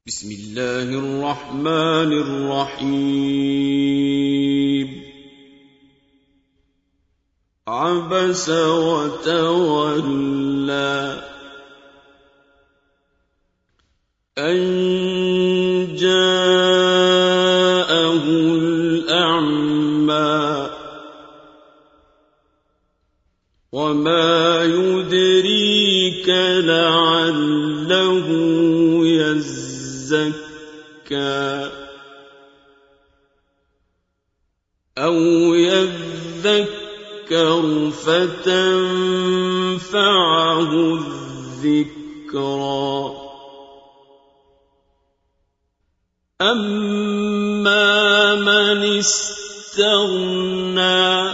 بسم الله الرحمن الرحيم عبس وتولى أن جاءه الأعمى وما يدريك لعله يزكى أو يذكر فتنفعه الذكرى أما من استغنى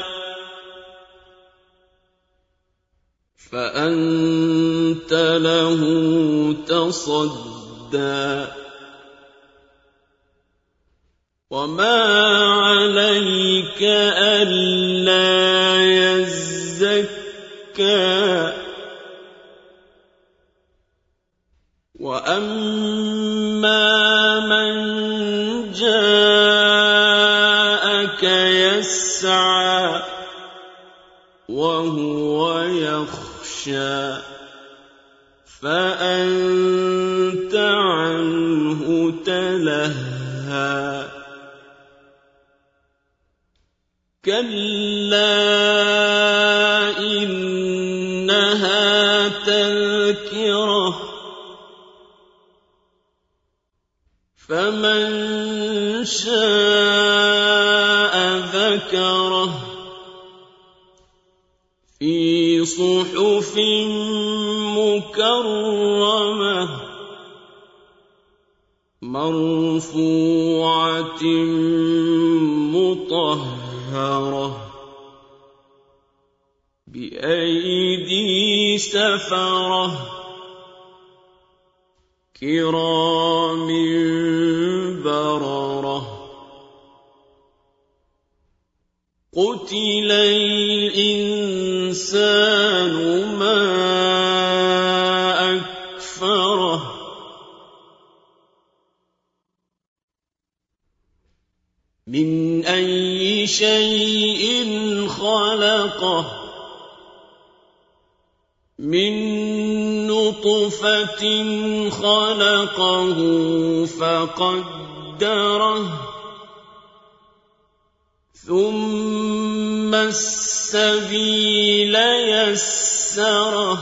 فأنت له تصدى وما عليك ألا يزكى وأما من جاءك يسعى وهو يخشى فأنت عنه تلهى كلا إنها تذكرة فمن شاء ذكره في صحف مكرمة مرفوعة مطهرة بأيدي سفرة كرام بررة قتل الإنسان ما أكفره من أي شيء خلقه من نطفة خلقه فقدره ثم السبيل يسره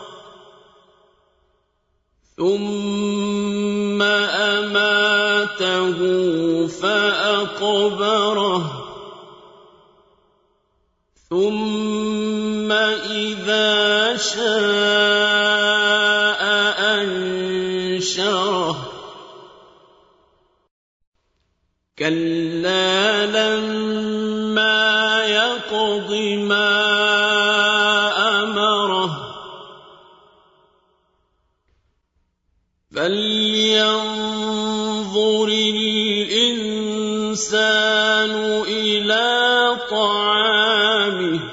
ثم أماته فأقبره ثم إذا شاء أنشره كلا لما يقض ما أمره فلينظر الإنسان إلى طعامه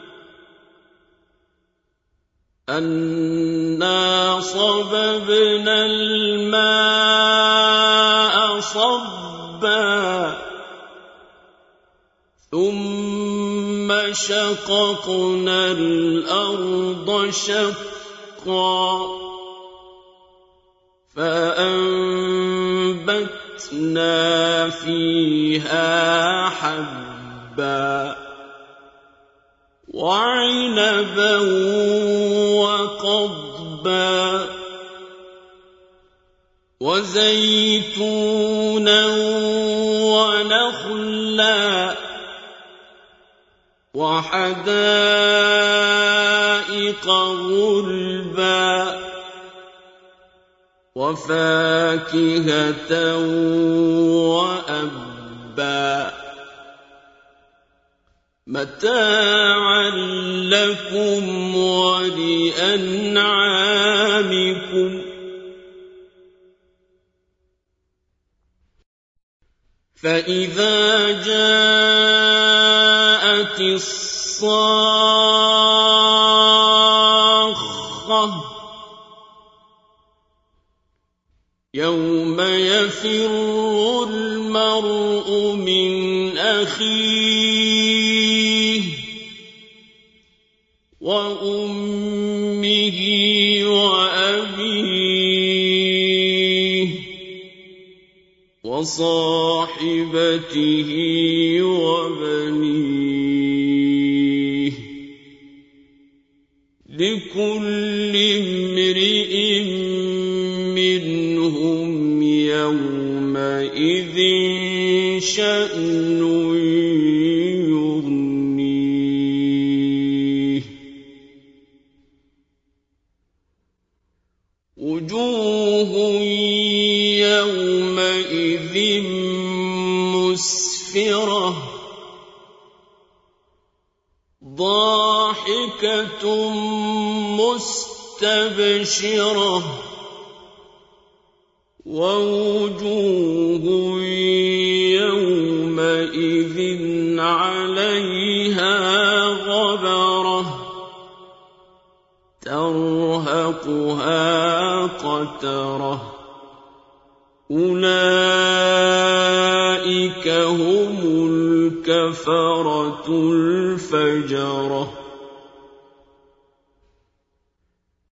أنا صببنا الماء صبا ثم شققنا الأرض شقا فأنبتنا فيها حبا وعنبا وقضبا وزيتونا ونخلا وحدائق غلبا وفاكهة وأبا متاعا لكم ولأنعامكم فإذا جاءت الصاخة يوم يوم يفر المرء من أخيه وأمه وأبيه وصاحبته وبنيه لكل امرئ منهم يومئذ شأن يغنيه وجوه يومئذ مسفرة ضاحكة مستبشرة ووجوه يومئذ عليها غبرة ترهقها قترة أولئك هم الكفرة الفجرة